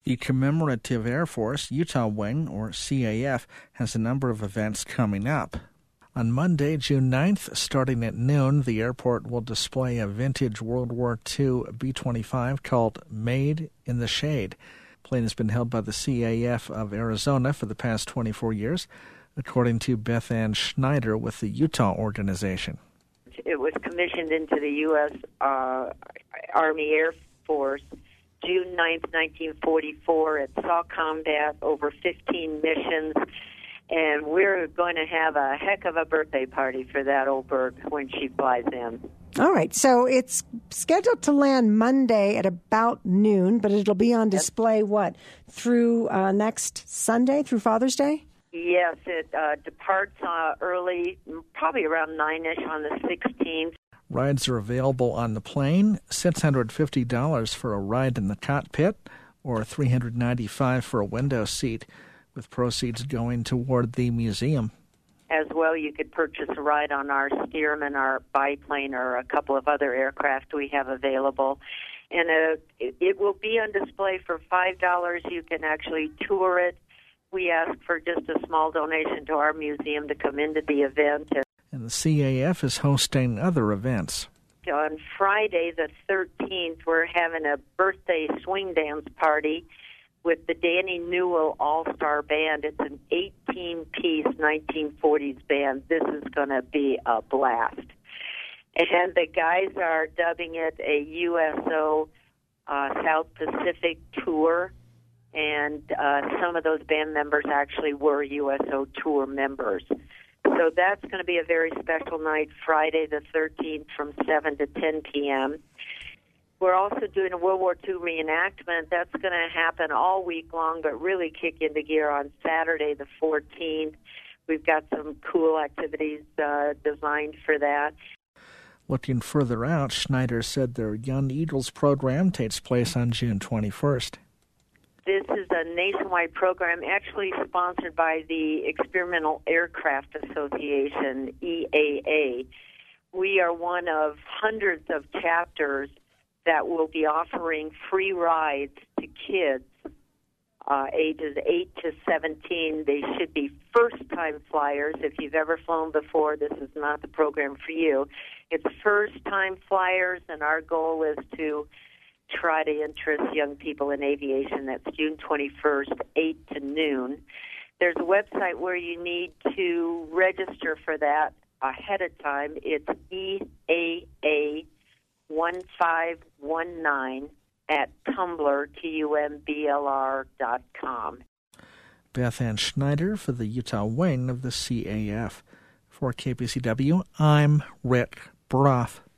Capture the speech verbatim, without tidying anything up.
The Commemorative Air Force Utah Wing, or C A F, has a number of events coming up. On Monday, June ninth, starting at noon, the airport will display a vintage World War Two B twenty-five called Made in the Shade. The plane has been held by the C A F of Arizona for the past twenty-four years, according to Beth Ann Schneider with the Utah organization. It was commissioned into the U S Uh, Army Air Force June ninth, nineteen forty-four. It saw combat over fifteen missions, and we're going to have a heck of a birthday party for that old bird when she flies in. All right, so it's scheduled to land Monday at about noon, but it'll be on display, what, through uh, next Sunday, through Father's Day? Yes, it uh, departs uh, early, probably around nine-ish on the sixteenth. Rides are available on the plane, six hundred fifty dollars for a ride in the cockpit, or three hundred ninety-five dollars for a window seat, with proceeds going toward the museum. As well, you could purchase a ride on our Stearman, our biplane, or a couple of other aircraft we have available. And uh, it, it will be on display for five dollars. You can actually tour it. We ask for just a small donation to our museum to come into the event. And And the C A F is hosting other events. on Friday the thirteenth, we're having a birthday swing dance party with the Danny Newell All-Star Band. It's an eighteen-piece nineteen forties band. This is going to be a blast. And the guys are dubbing it a U S O uh, South Pacific tour, and uh, some of those band members actually were U S O tour members. So that's going to be a very special night, Friday the thirteenth from seven to ten p.m. We're also doing a World War Two reenactment. That's going to happen all week long, but really kick into gear on Saturday the fourteenth. We've got some cool activities uh, designed for that. Looking further out, Schneider said their Young Eagles program takes place on June twenty-first. This is a nationwide program actually sponsored by the Experimental Aircraft Association, E A A. We are one of hundreds of chapters that will be offering free rides to kids uh, ages eight to seventeen. They should be first-time flyers. If you've ever flown before, this is not the program for you. It's first-time flyers, and our goal is to try to interest young people in aviation. That's June twenty-first, eight to noon. There's a website where you need to register for that ahead of time. It's E A A one five one nine at Tumblr, T U M B L R dot com. Beth Ann Schneider for the Utah wing of the C A F. For K P C W, I'm Rick Broff.